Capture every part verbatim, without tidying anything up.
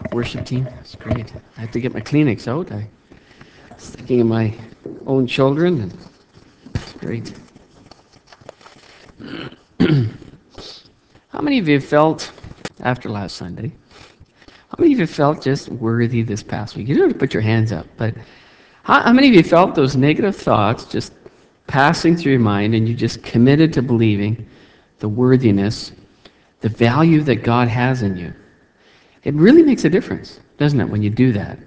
Worship team. That's great. I have to get my Kleenex out. I was thinking of my own children, and it's great. How many of you felt, after last Sunday, how many of you felt just worthy this past week? You don't have to put your hands up, but how, how many of you felt those negative thoughts just passing through your mind and you just committed to believing the worthiness, the value that God has in you? It really makes a difference, doesn't it, when you do that?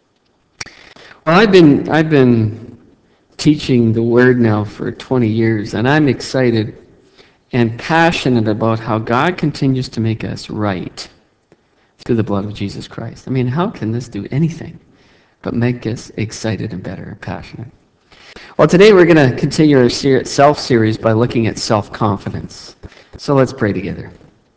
Well, I've been I've been teaching the Word now for twenty years, and I'm excited and passionate about how God continues to make us right through the blood of Jesus Christ. I mean, how can this do anything but make us excited and better and passionate? Well, today we're going to continue our self-series by looking at self-confidence. So let's pray together.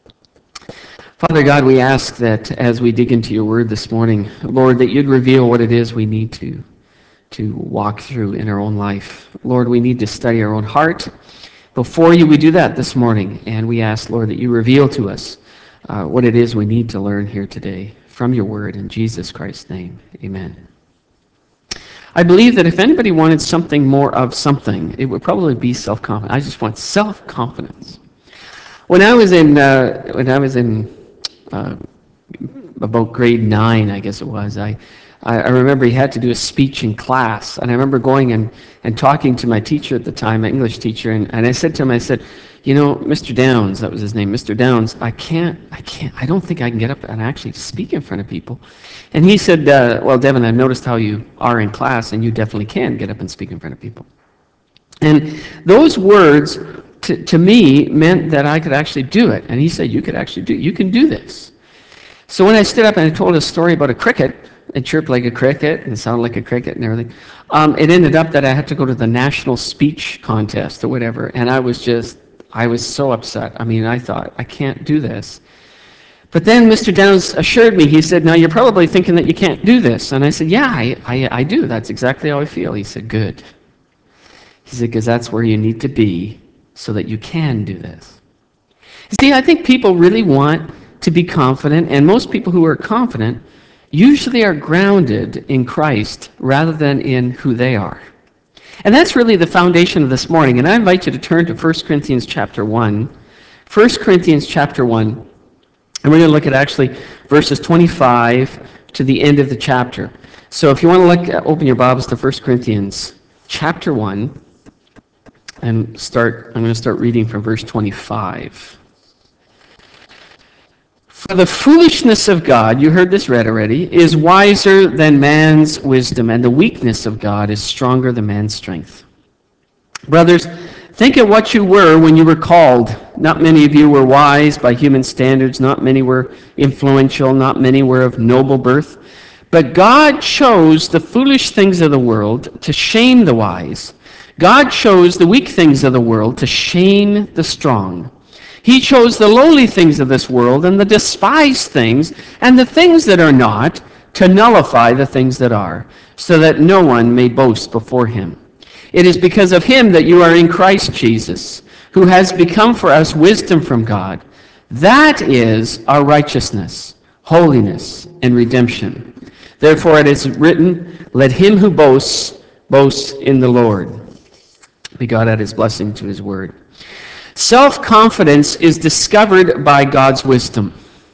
Father God, we ask that as we dig into your word this morning, Lord, that you'd reveal what it is we need to, to walk through in our own life. Lord, we need to study our own heart. Before you, we do that this morning, and we ask, Lord, that you reveal to us uh, what it is we need to learn here today from your word. In Jesus Christ's name, amen. I believe that if anybody wanted something more of something, it would probably be self-confidence. I just want self-confidence. When I was in, uh, when I was in uh, about grade nine, I guess it was, I, I remember he had to do a speech in class, and I remember going and, and talking to my teacher at the time, my English teacher, and, and I said to him, I said, you know, Mister Downs, that was his name, Mister Downs, I can't, I can't, I don't think I can get up and actually speak in front of people. And he said, uh, well, Devin, I've noticed how you are in class, and you definitely can get up and speak in front of people. And those words, to, to me, meant that I could actually do it. And he said, you could actually do it. You can do this. So when I stood up and I told a story about a cricket, it chirped like a cricket and it sounded like a cricket and everything, um, it ended up that I had to go to the national speech contest or whatever. And I was just, I was so upset. I mean, I thought, I can't do this. But then Mister Downs assured me, he said, now you're probably thinking that you can't do this. And I said, yeah, I, I, I do. That's exactly how I feel. He said, good. He said, because that's where you need to be so that you can do this. You see, I think people really want to be confident, and most people who are confident usually are grounded in Christ rather than in who they are. And that's really the foundation of this morning. And I invite you to turn to First Corinthians chapter one. First Corinthians chapter one. And we're going to look at actually verses twenty-five to the end of the chapter. So if you want to look, open your Bibles to First Corinthians chapter one. And start. I'm going to start reading from verse twenty-five. For the foolishness of God, you heard this read already, is wiser than man's wisdom, and the weakness of God is stronger than man's strength. Brothers, think of what you were when you were called. Not many of you were wise by human standards. Not many were influential. Not many were of noble birth. But God chose the foolish things of the world to shame the wise. God chose the weak things of the world to shame the strong. He chose the lowly things of this world and the despised things and the things that are not to nullify the things that are, so that no one may boast before him. It is because of him that you are in Christ Jesus, who has become for us wisdom from God. That is our righteousness, holiness, and redemption. Therefore it is written, let him who boasts, boast in the Lord. May God add his blessing to his word. Self-confidence is discovered by God's wisdom.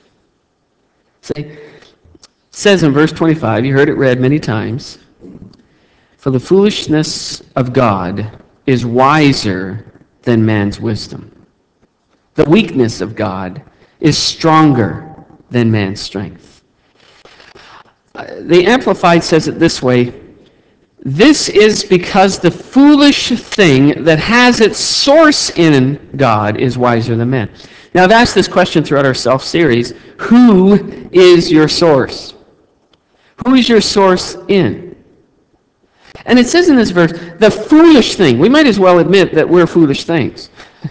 See, it says in verse twenty-five, you heard it read many times, for the foolishness of God is wiser than man's wisdom. The weakness of God is stronger than man's strength. The Amplified says it this way, this is because the foolish thing that has its source in God is wiser than man. Now, I've asked this question throughout our self-series. Who is your source? Who is your source in? And it says in this verse, the foolish thing. We might as well admit that we're foolish things.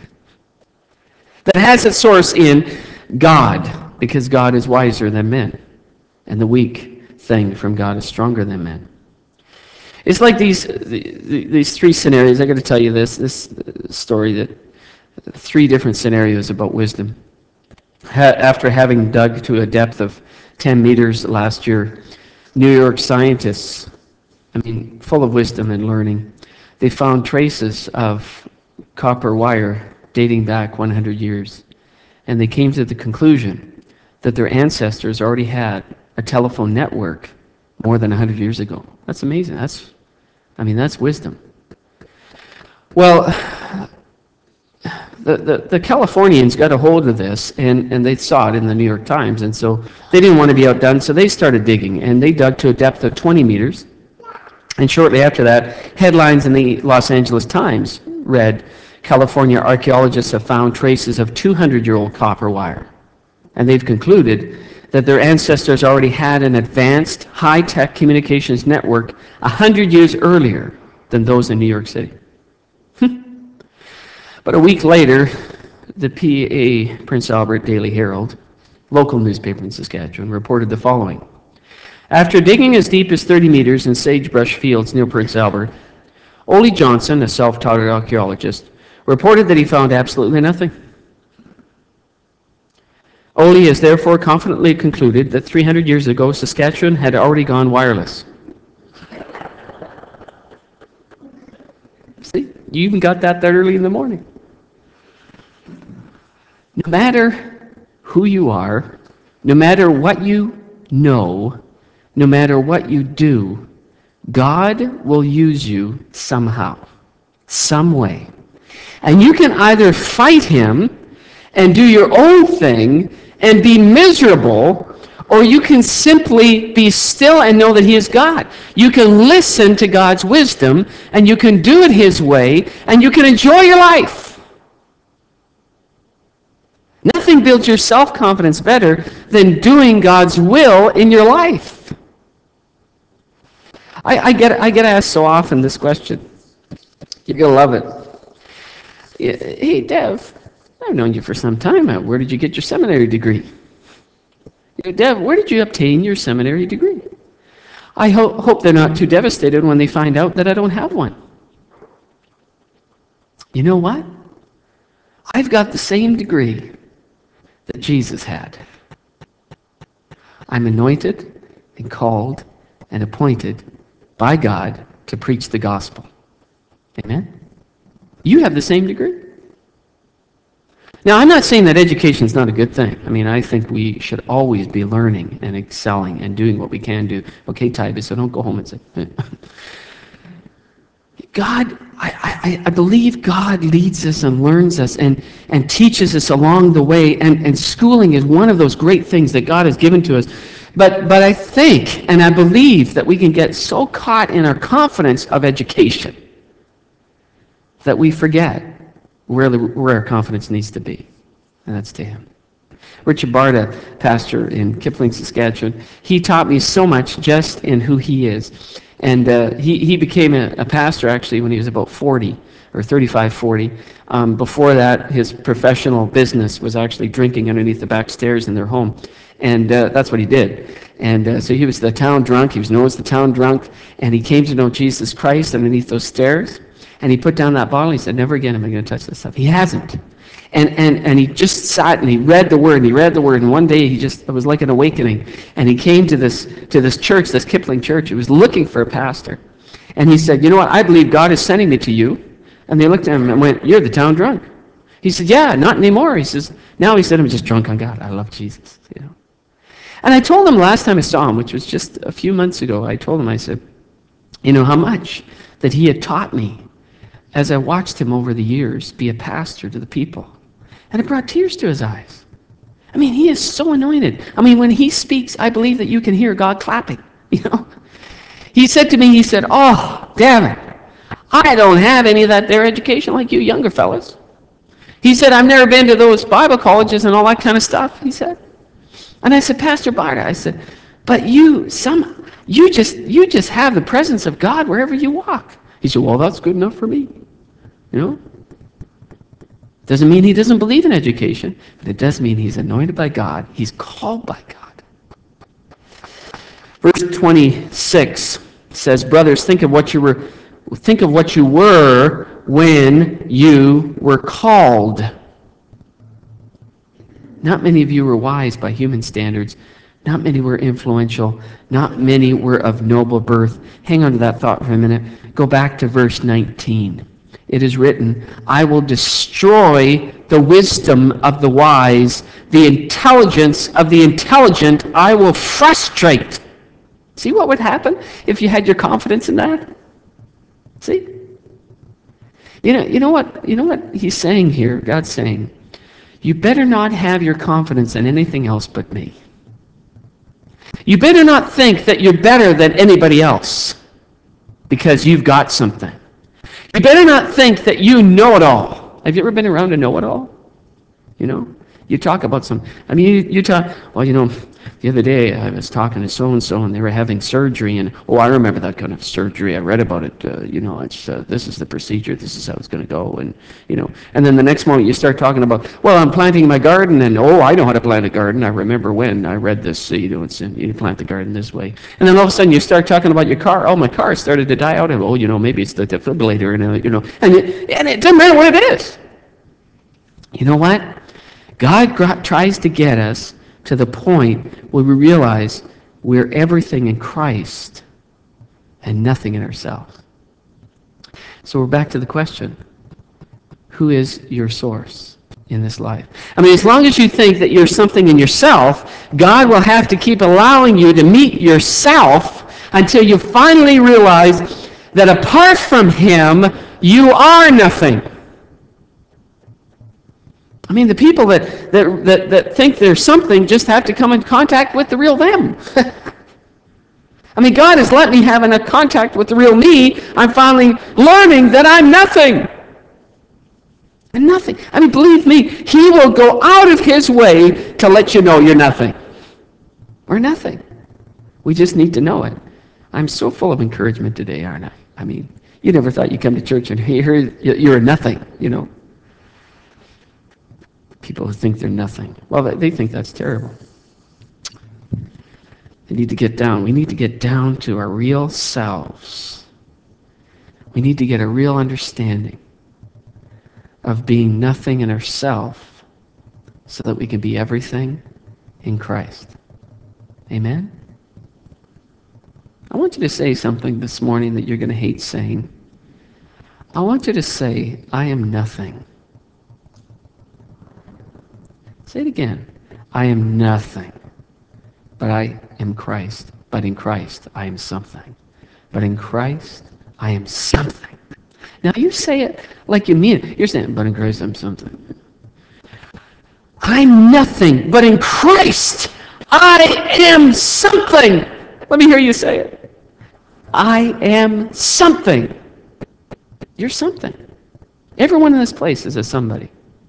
That has its source in God, because God is wiser than men. And the weak thing from God is stronger than men. It's like these these three scenarios. I got to tell you this this story that three different scenarios about wisdom. Ha- after having dug to a depth of ten meters last year. New York scientists, I mean, full of wisdom and learning, they found traces of copper wire dating back one hundred years. And they came to the conclusion that their ancestors already had a telephone network more than one hundred years ago. That's amazing. That's, I mean, that's wisdom. Well, the, the, the Californians got a hold of this, and, and they saw it in the New York Times, and so they didn't want to be outdone, so they started digging, and they dug to a depth of twenty meters. And shortly after that, headlines in the Los Angeles Times read, California archaeologists have found traces of two hundred year old copper wire. And they've concluded that their ancestors already had an advanced high-tech communications network one hundred years earlier than those in New York City. But a week later, the P A Prince Albert Daily Herald, local newspaper in Saskatchewan, reported the following. After digging as deep as thirty meters in sagebrush fields near Prince Albert, Ole Johnson, a self-taught archaeologist, reported that he found absolutely nothing. Ole has therefore confidently concluded that three hundred years ago, Saskatchewan had already gone wireless. See, you even got that that early in the morning. No matter who you are, no matter what you know, no matter what you do, God will use you somehow, some way. And you can either fight him and do your own thing and be miserable, or you can simply be still and know that he is God. You can listen to God's wisdom, and you can do it his way, and you can enjoy your life. Nothing builds your self-confidence better than doing God's will in your life. I, I get I get asked so often this question. You're going to love it. Hey, Dev, I've known you for some time. Where did you get your seminary degree? You know, Dev, where did you obtain your seminary degree? I ho- hope they're not too devastated when they find out that I don't have one. You know what? I've got the same degree that Jesus had. I'm anointed and called and appointed by God to preach the gospel. Amen? You have the same degree. Now, I'm not saying that education is not a good thing. I mean, I think we should always be learning and excelling and doing what we can do. Okay, Tybee, so don't go home and say, God, I, I, I believe God leads us and learns us and, and teaches us along the way, and, and schooling is one of those great things that God has given to us. But, but I think and I believe that we can get so caught in our confidence of education that we forget where, the, where our confidence needs to be, and that's to him. Richard Barta, pastor in Kipling, Saskatchewan, he taught me so much just in who he is. And uh, he, he became a, a pastor, actually, when he was about forty, or thirty-five, forty. Um, before that, his professional business was actually drinking underneath the back stairs in their home. And uh, that's what he did. And uh, so he was the town drunk. He was known as the town drunk. And he came to know Jesus Christ underneath those stairs. And he put down that bottle. He said, never again am I going to touch this stuff. He hasn't. And, and, and he just sat and he read the word and he read the word. And one day he just, it was like an awakening. And he came to this, to this church, this Kipling church. He was looking for a pastor. And he said, you know what, I believe God is sending me to you. And they looked at him and went, you're the town drunk. He said, yeah, not anymore. He says, now he said, I'm just drunk on God. I love Jesus. You know. And I told him last time I saw him, which was just a few months ago, I told him, I said, you know, how much that he had taught me as I watched him over the years be a pastor to the people. And it brought tears to his eyes. I mean, he is so anointed. I mean, when he speaks, I believe that you can hear God clapping, you know. He said to me, he said, oh, damn it, I don't have any of that there education like you younger fellas. He said, I've never been to those Bible colleges and all that kind of stuff, he said. And I said, Pastor Barta, I said, but you, some, you just, you just have the presence of God wherever you walk. He said, well, that's good enough for me, you know. Doesn't mean he doesn't believe in education, but it does mean he's anointed by God. He's called by God. Verse twenty-six says, brothers, think of what you were, think of what you were when you were called. Not many of you were wise by human standards, Not many were influential. Not many were of noble birth. Hang on to that thought for a minute. Go back to verse nineteen. It is written, I will destroy the wisdom of the wise, the intelligence of the intelligent I will frustrate. See what would happen if you had your confidence in that? See? You know, you know what, you know what he's saying here? God's saying, you better not have your confidence in anything else but me. You better not think that you're better than anybody else because you've got something. You better not think that you know it all. Have you ever been around a know-it-all? You know? You talk about some, I mean, you, you talk, well, you know, the other day I was talking to so-and-so and they were having surgery and, oh, I remember that kind of surgery. I read about it. Uh, you know, it's, uh, this is the procedure. This is how it's going to go. And, you know, and then the next moment you start talking about, well, I'm planting my garden and, oh, I know how to plant a garden. I remember when I read this, you know, it's, you plant the garden this way. And then all of a sudden you start talking about your car. Oh, my car started to die out. And, oh, you know, maybe it's the defibrillator. And, uh, you know, and it, and it doesn't matter what it is. You know what? God gr- tries to get us to the point where we realize we're everything in Christ and nothing in ourselves. So we're back to the question, who is your source in this life? I mean, as long as you think that you're something in yourself, God will have to keep allowing you to meet yourself until you finally realize that apart from Him, you are nothing. I mean, the people that, that, that, that think they're something just have to come in contact with the real them. I mean, God has let me have a contact with the real me. I'm finally learning that I'm nothing. I'm nothing. I mean, believe me, He will go out of His way to let you know you're nothing. We're nothing. We just need to know it. I'm so full of encouragement today, aren't I? I mean, you never thought you'd come to church and hear you're nothing, you know. People who think they're nothing. Well, they think that's terrible. They need to get down. We need to get down to our real selves. We need to get a real understanding of being nothing in ourselves so that we can be everything in Christ. Amen? I want you to say something this morning that you're going to hate saying. I want you to say, I am nothing. Say it again. I am nothing, but I am Christ. But in Christ, I am something. But in Christ, I am something. Now, you say it like you mean it. You're saying, but in Christ, I'm something. I'm nothing, but in Christ, I am something. Let me hear you say it. I am something. You're something. Everyone in this place is a somebody.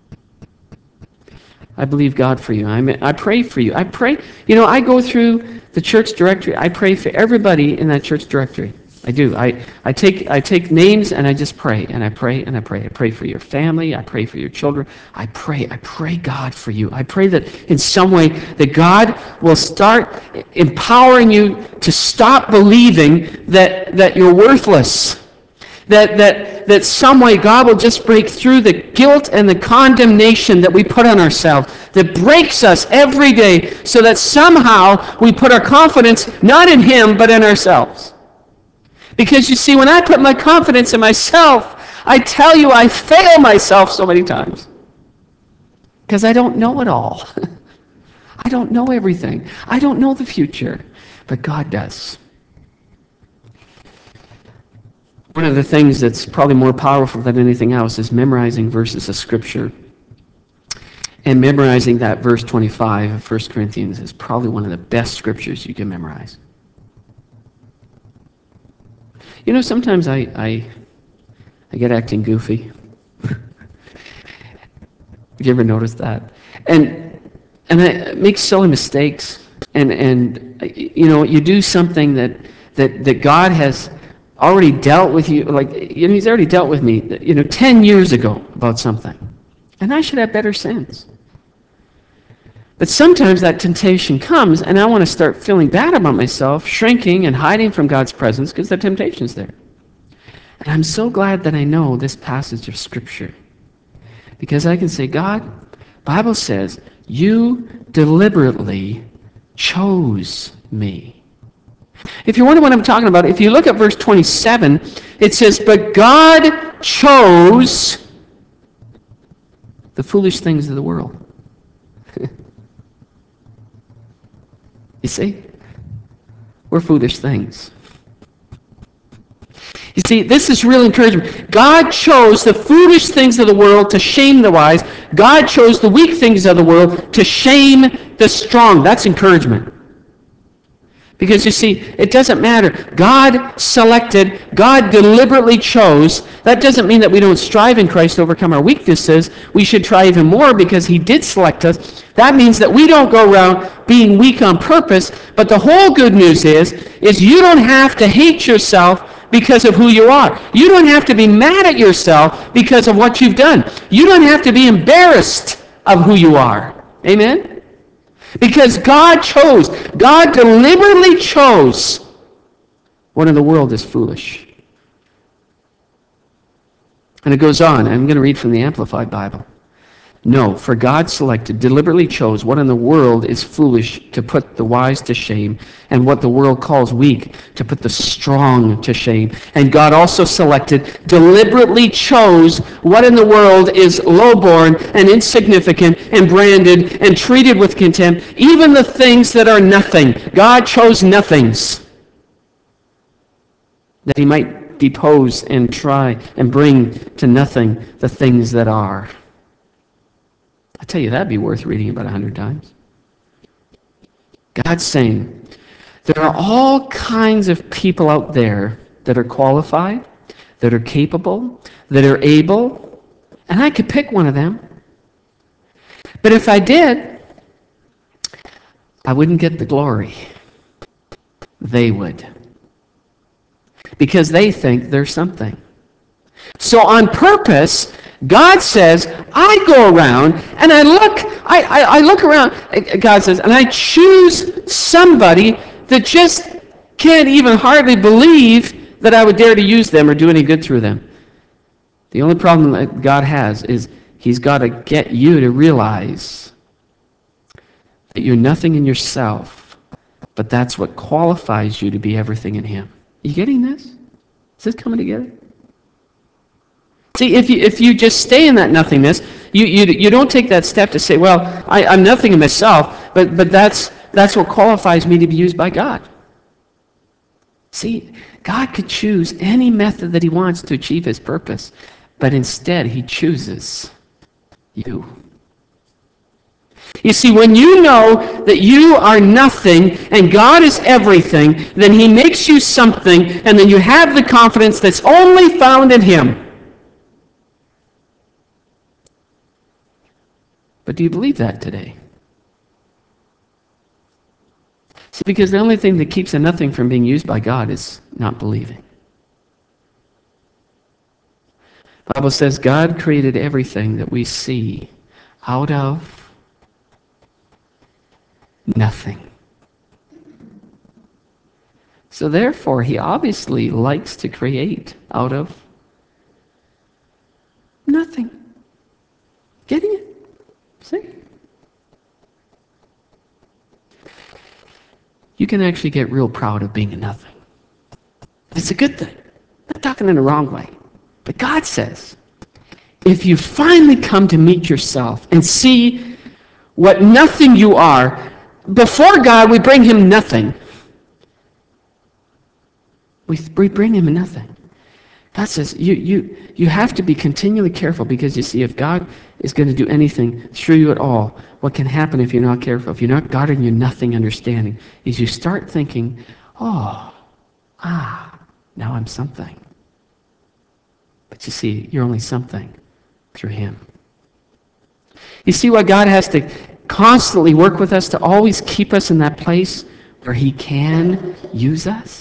I believe God for you. I mean, I pray for you. I pray, you know, I go through the church directory. I pray for everybody in that church directory. I do. I, I take I take names and I just pray and I pray and I pray. I pray for your family. I pray for your children. I pray. I pray God for you. I pray that in some way that God will start empowering you to stop believing that that you're worthless. That, that, that some way God will just break through the guilt and the condemnation that we put on ourselves, that breaks us every day, so that somehow we put our confidence not in Him, but in ourselves. Because you see, when I put my confidence in myself, I tell you I fail myself so many times. Because I don't know it all. I don't know everything. I don't know the future. But God does. One of the things that's probably more powerful than anything else is memorizing verses of Scripture. And memorizing that verse twenty-five of First Corinthians is probably one of the best scriptures you can memorize. You know, sometimes I I, I get acting goofy. Have you ever noticed that? And and I make silly mistakes. And and you know, you do something that that that God has already dealt with you, like, you know, He's already dealt with me, you know, ten years ago about something. And I should have better sense. But sometimes that temptation comes, and I want to start feeling bad about myself, shrinking and hiding from God's presence because the temptation's there. And I'm so glad that I know this passage of Scripture. Because I can say, God, Bible says, you deliberately chose me. If you're wondering what I'm talking about, if you look at verse twenty-seven, it says, but God chose the foolish things of the world. You see? We're foolish things. You see, this is real encouragement. God chose the foolish things of the world to shame the wise. God chose the weak things of the world to shame the strong. That's encouragement. Because you see, it doesn't matter. God selected, God deliberately chose. That doesn't mean that we don't strive in Christ to overcome our weaknesses. We should try even more because he did select us. That means that we don't go around being weak on purpose. But the whole good news is, is you don't have to hate yourself because of who you are. You don't have to be mad at yourself because of what you've done. You don't have to be embarrassed of who you are. Amen? Because God chose, God deliberately chose what in the world is foolish. And it goes on. I'm going to read from the Amplified Bible. No, for God selected, deliberately chose what in the world is foolish to put the wise to shame, and what the world calls weak to put the strong to shame. And God also selected, deliberately chose what in the world is lowborn and insignificant and branded and treated with contempt, even the things that are nothing. God chose nothings that he might depose and try and bring to nothing the things that are. I tell you, that'd be worth reading about a hundred times. God's saying, there are all kinds of people out there that are qualified, that are capable, that are able, and I could pick one of them. But if I did, I wouldn't get the glory. They would. Because they think they're something. So on purpose, God says, I go around and I look, I, I, I look around, God says, and I choose somebody that just can't even hardly believe that I would dare to use them or do any good through them. The only problem that God has is he's got to get you to realize that you're nothing in yourself, but that's what qualifies you to be everything in him. Are you getting this? Is this coming together? See, if you if you just stay in that nothingness, you you, you don't take that step to say, well, I, I'm nothing in myself, but but that's that's what qualifies me to be used by God. See, God could choose any method that he wants to achieve his purpose, but instead he chooses you. You see, when you know that you are nothing and God is everything, then he makes you something, and then you have the confidence that's only found in him. But do you believe that today? See, because the only thing that keeps a nothing from being used by God is not believing. The Bible says God created everything that we see out of nothing. So therefore, he obviously likes to create out of nothing. Getting it? See? You can actually get real proud of being a nothing. It's a good thing. I'm not talking in the wrong way. But God says, if you finally come to meet yourself and see what nothing you are, before God we bring him nothing. We, we bring him nothing. God says, you, you, you have to be continually careful, because you see, if God is going to do anything through you at all, what can happen if you're not careful, if you're not guarding your nothing understanding, is you start thinking, oh, ah, now I'm something. But you see, you're only something through him. You see why God has to constantly work with us to always keep us in that place where he can use us?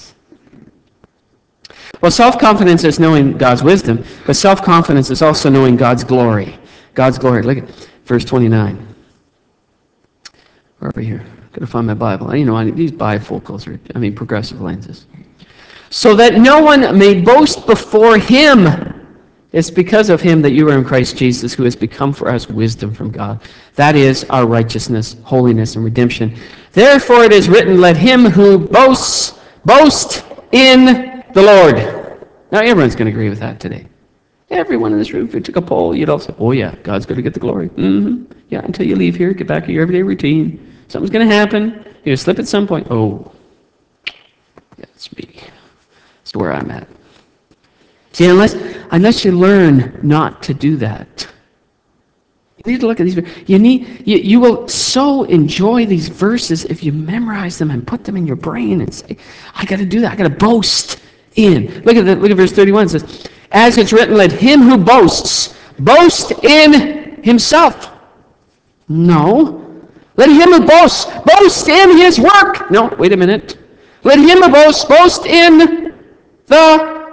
Well, self-confidence is knowing God's wisdom, but self-confidence is also knowing God's glory. God's glory. Look at verse twenty-nine. We're over here. Got to find my Bible. You know, I, these bifocals are, I mean, progressive lenses. So that no one may boast before him. It's because of him that you are in Christ Jesus, who has become for us wisdom from God. That is our righteousness, holiness, and redemption. Therefore it is written, let him who boasts, boast in the Lord. Now everyone's going to agree with that today. Everyone in this room, if you took a poll, you'd all say, oh yeah, God's going to get the glory. Mm-hmm. Yeah, until you leave here, get back to your everyday routine. Something's going to happen. You're going to slip at some point. Oh, yeah, it's me. That's where I'm at. See, unless, unless you learn not to do that, you need to look at these. You need, you, you will so enjoy these verses if you memorize them and put them in your brain and say, I got to do that. I got to boast in. Look at the, look at verse thirty-one. It says, as it's written, let him who boasts boast in himself. No. Let him who boasts boast in his work. No, wait a minute. Let him who boasts boast in the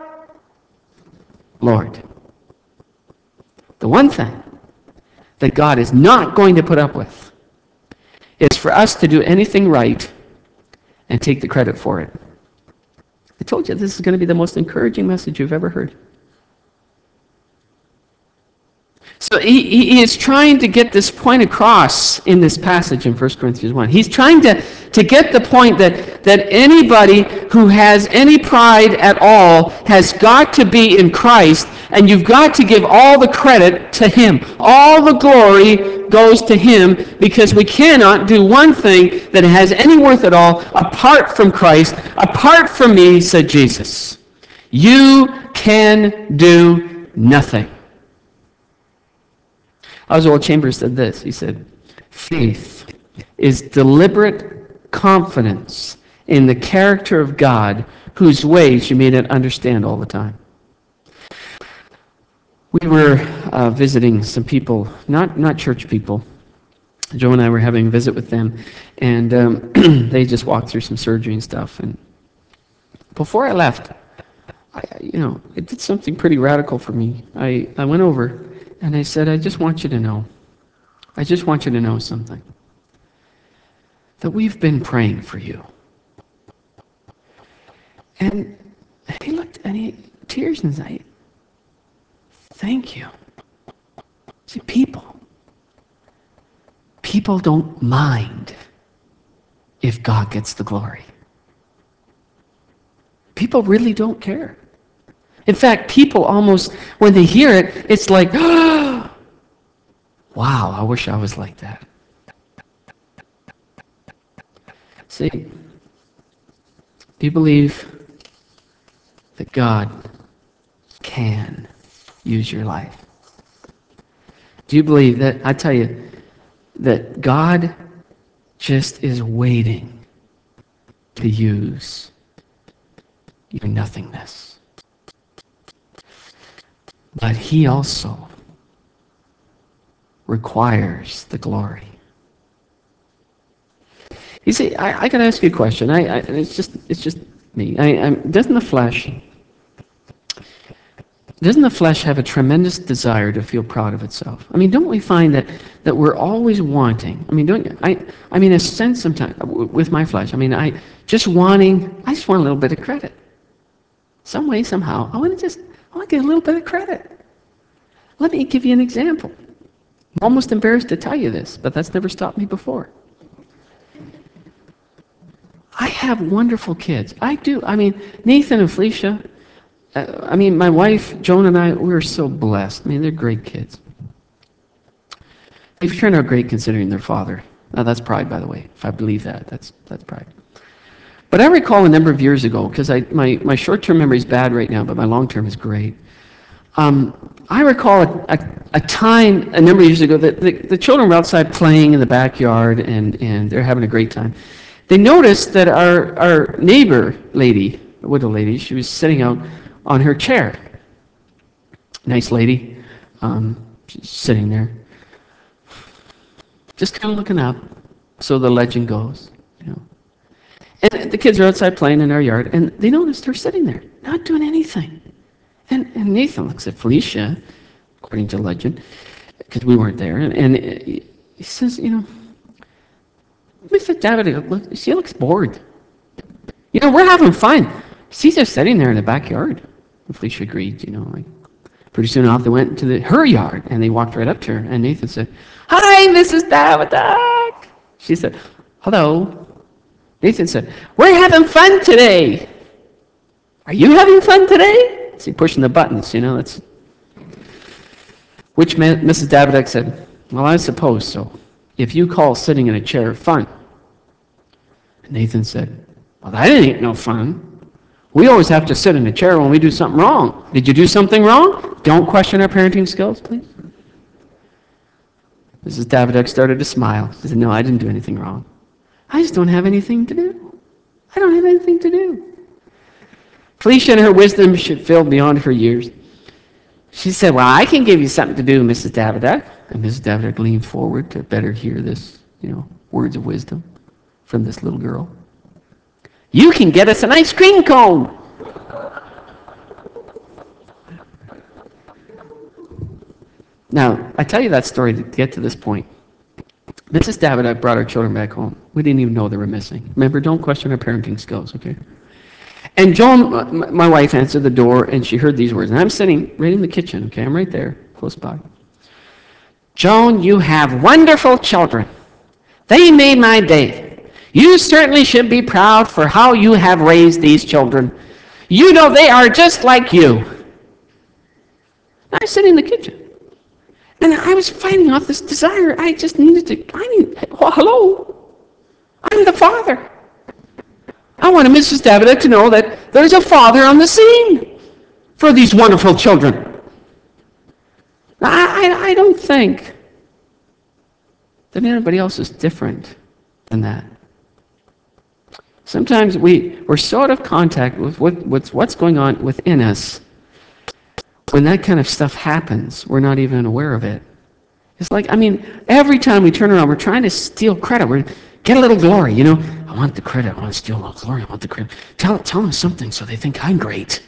Lord. The one thing that God is not going to put up with is for us to do anything right and take the credit for it. I told you this is going to be the most encouraging message you've ever heard. So he, he is trying to get this point across in this passage in First Corinthians one. He's trying to, to get the point that, that anybody who has any pride at all has got to be in Christ, and you've got to give all the credit to him. All the glory goes to him, because we cannot do one thing that has any worth at all apart from Christ. Apart from me, said Jesus, you can do nothing. Oswald Chambers said this. He said, faith is deliberate confidence in the character of God, whose ways you may not understand all the time. We were uh, visiting some people, not, not church people. Joe and I were having a visit with them, and um, they just walked through some surgery and stuff. And before I left, I, you know, it did something pretty radical for me. I, I went over and I said, I just want you to know, I just want you to know something. That we've been praying for you. And he looked, and he, tears in his eyes. Thank you. See, people, people don't mind if God gets the glory. People really don't care. In fact, people almost, when they hear it, it's like, oh, wow, I wish I was like that. See, do you believe that God can use your life? Do you believe that, I tell you, that God just is waiting to use your nothingness? But he also requires the glory. You see, I, I got to ask you a question. I, I, it's just, it's just me. I, I'm, doesn't the flesh, doesn't the flesh have a tremendous desire to feel proud of itself? I mean, don't we find that, that we're always wanting? I mean, don't you? I, I mean, a sense sometimes with my flesh. I mean, I just wanting. I just want a little bit of credit. Some way, somehow, I want to just, I want to get a little bit of credit. Let me give you an example. I'm almost embarrassed to tell you this, but that's never stopped me before. I have wonderful kids. I do. I mean, Nathan and Felicia, uh, I mean, my wife, Joan, and I, we're so blessed. I mean, they're great kids. They've turned out great considering their father. Now, that's pride, by the way. If I believe that, that's that's pride. But I recall a number of years ago, because I my, my short-term memory is bad right now, but my long-term is great. Um, I recall a, a, a time, a number of years ago, that the, the children were outside playing in the backyard, and, and they're having a great time. They noticed that our, our neighbor lady, a widow lady, she was sitting out on her chair. Nice lady, um, she's sitting there, just kind of looking up. So the legend goes, you know. And the kids are outside playing in our yard, and they noticed her sitting there, not doing anything. And, and Nathan looks at Felicia, according to legend, because we weren't there, and, and he says, you know, Mister David, look, she looks bored. You know, we're having fun. She's just sitting there in the backyard. And Felicia agreed, you know, like, Pretty soon off they went to the, her yard, and they walked right up to her, and Nathan said, "Hi, Missus Davidoff." She said, "Hello." Nathan said, "We're having fun today. Are you having fun today?" See, pushing the buttons, you know, that's... Which Missus Davidoff said, "Well, I suppose so, if you call sitting in a chair fun." And Nathan said, "Well, that ain't no fun. We always have to sit in a chair when we do something wrong. Did you do something wrong? Don't question our parenting skills, please." Missus Davidoff started to smile. She said, "No, I didn't do anything wrong. I just don't have anything to do. I don't have anything to do." Felicia, in her wisdom, she filled beyond her years. She said, "Well, I can give you something to do, Missus Davidoff." And Missus Davidoff leaned forward to better hear this, you know, words of wisdom from this little girl. "You can get us an ice cream cone." Now, I tell you that story to get to this point. Missus Davidoff brought our children back home. We didn't even know they were missing. Remember, don't question our parenting skills, okay? And Joan, my wife, answered the door, and she heard these words. And I'm sitting right in the kitchen, okay? I'm right there, close by. "Joan, you have wonderful children. They made my day. You certainly should be proud for how you have raised these children. You know they are just like you." I was sitting in the kitchen, and I was fighting off this desire. I just needed to, I need, well, hello, I'm the father. I wanted Missus Davidoff to know that there's a father on the scene for these wonderful children. I, I, I don't think that anybody else is different than that. Sometimes we, we're so out of contact with what, what's, what's going on within us. When that kind of stuff happens, we're not even aware of it. It's like, I mean, every time we turn around, we're trying to steal credit. We're get a little glory, you know. I want the credit. I want to steal a little glory. I want the credit. Tell, tell them something so they think I'm great.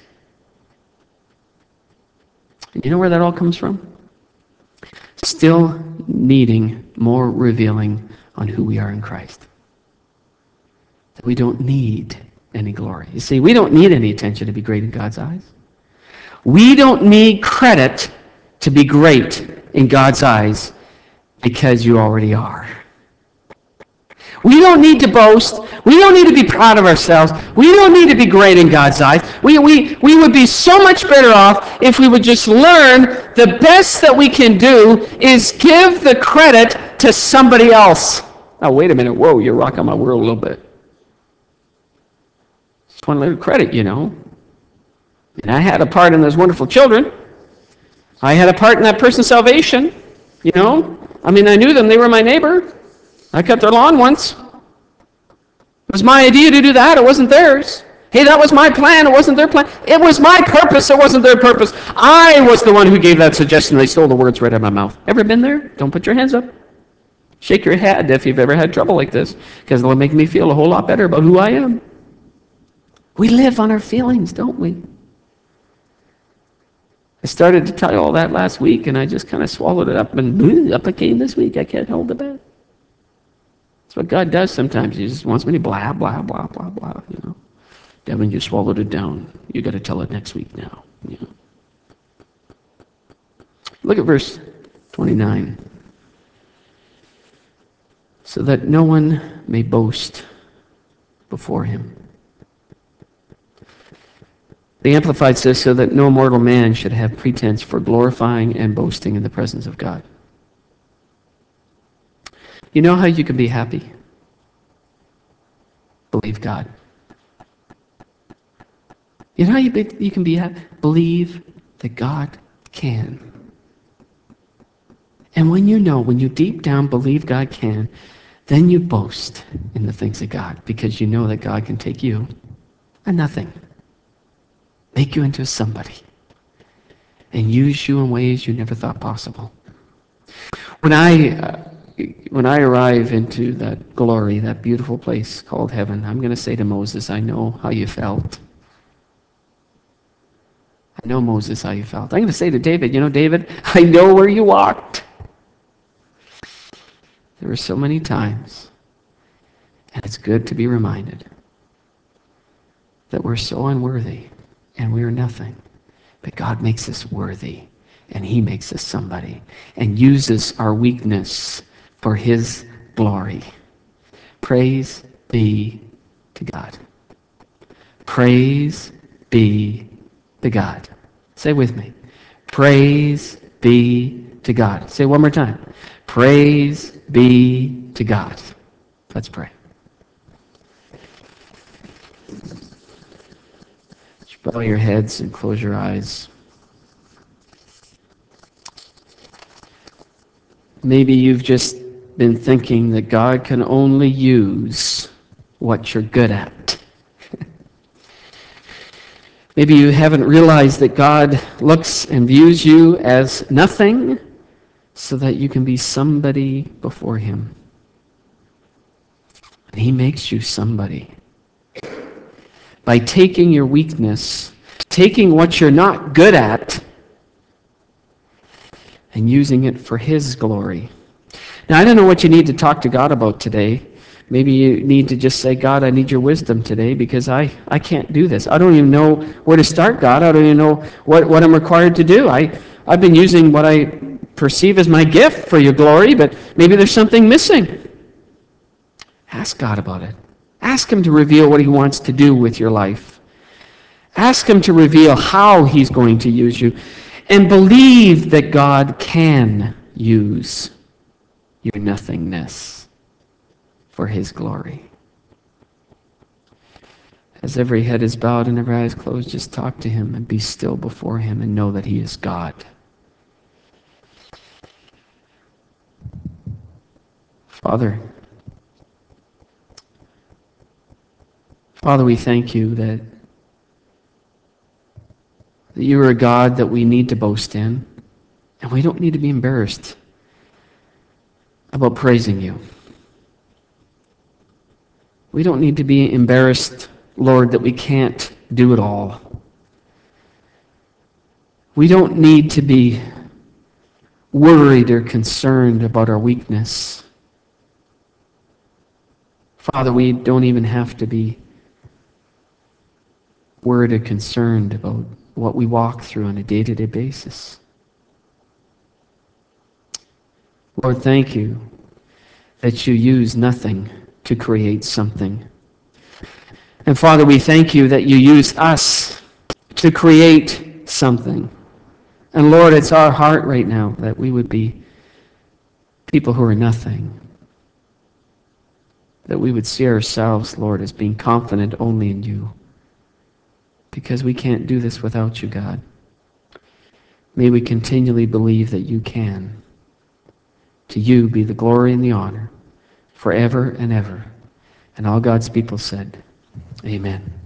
And you know where that all comes from? Still needing more revealing on who we are in Christ. That we don't need any glory. You see, we don't need any attention to be great in God's eyes. We don't need credit to be great in God's eyes because you already are. We don't need to boast. We don't need to be proud of ourselves. We don't need to be great in God's eyes. We, we, we would be so much better off if we would just learn the best that we can do is give the credit to somebody else. Now, wait a minute. Whoa, you're rocking my world a little bit. Just want a little credit, you know. And I had a part in those wonderful children. I had a part in that person's salvation, you know. I mean, I knew them. They were my neighbor. I cut their lawn once. It was my idea to do that. It wasn't theirs. Hey, that was my plan. It wasn't their plan. It was my purpose. It wasn't their purpose. I was the one who gave that suggestion. They stole the words right out of my mouth. Ever been there? Don't put your hands up. Shake your head if you've ever had trouble like this, because it'll make me feel a whole lot better about who I am. We live on our feelings, don't we? I started to tell you all that last week, and I just kind of swallowed it up, and up it came this week. I can't hold it back. That's what God does sometimes. He just wants me to blah, blah, blah, blah, blah, you know. Devin, you swallowed it down. You got to tell it next week now. You know. Look at verse twenty-nine. So that no one may boast before him. The Amplified says, so that no mortal man should have pretense for glorifying and boasting in the presence of God. You know how you can be happy? Believe God. You know how you, be, you can be happy? Believe that God can. And when you know, when you deep down believe God can, then you boast in the things of God, because you know that God can take you, a nothing, make you into somebody, and use you in ways you never thought possible. When I, uh, when I arrive into that glory, that beautiful place called heaven, I'm going to say to Moses, I know how you felt. I know, Moses, how you felt. I'm going to say to David, you know, David, I know where you walked. There were so many times, and it's good to be reminded that we're so unworthy and we are nothing, but God makes us worthy and he makes us somebody and uses our weakness for his glory. Praise be to God. Praise be to God. Say with me. Praise be to God. Say it one more time. Praise be to God. Let's pray. Bow your heads and close your eyes. Maybe you've just been thinking that God can only use what you're good at. Maybe you haven't realized that God looks and views you as nothing so that you can be somebody before him. And he makes you somebody by taking your weakness, taking what you're not good at, and using it for his glory. Now, I don't know what you need to talk to God about today. Maybe you need to just say, God, I need your wisdom today because I, I can't do this. I don't even know where to start, God. I don't even know what, what I'm required to do. I, I've been using what I perceive as my gift for your glory, but maybe there's something missing. Ask God about it. Ask him to reveal what he wants to do with your life. Ask him to reveal how he's going to use you. And believe that God can use your nothingness for his glory. As every head is bowed and every eye is closed, just talk to him and be still before him and know that he is God. Father, Father, we thank you that, that you are a God that we need to boast in, and we don't need to be embarrassed about praising you. We don't need to be embarrassed, Lord, that we can't do it all. We don't need to be worried or concerned about our weakness. Father, we don't even have to be worried or concerned about what we walk through on a day-to-day basis. Lord, thank you that you use nothing to create something. And Father, we thank you that you use us to create something. And Lord, it's our heart right now that we would be people who are nothing. That we would see ourselves, Lord, as being confident only in you. Because we can't do this without you, God. May we continually believe that you can. To you be the glory and the honor forever and ever. And all God's people said, amen.